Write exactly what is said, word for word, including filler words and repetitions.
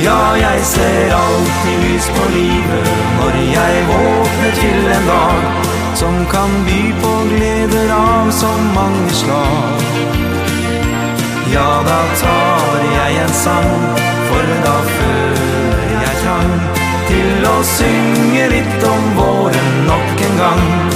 Ja, jeg ser alltid lys på livet når jeg våkner til en dag som kan by på gleder av så mange slag. Ja, da tar jeg en sang, for da føler jeg trang til å synge litt om våren nok en gang.